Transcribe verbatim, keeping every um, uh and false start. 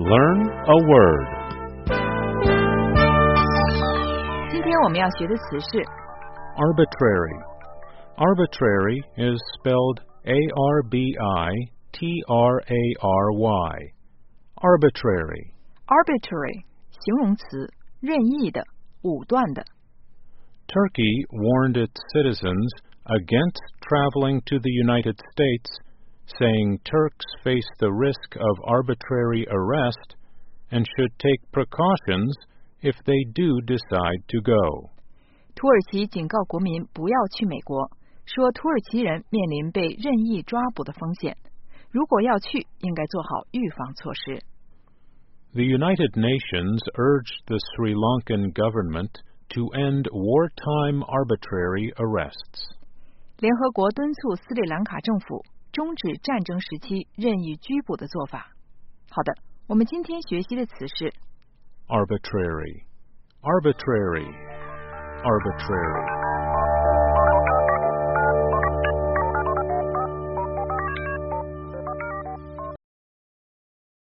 Learn a word. 今天我们要学的词是 Arbitrary. Arbitrary is spelled A R B I T R A R Y. Arbitrary. arbitrary 形容词，任意的，武断的。 Turkey warned its citizens against traveling to the United States, saying Turks face the risk of arbitrary arrest and should take precautions if they do decide to go. 土耳其警告国民不要去美国，说土耳其人面临被任意抓捕的风险，如果要去，应该做好预防措施。 The United Nations urged the Sri Lankan government to end wartime arbitrary arrests. 联合国敦促斯里兰卡政府终止战争时期任意拘捕的做法。好的，我们今天学习的词是 Arbitrary. Arbitrary. Arbitrary.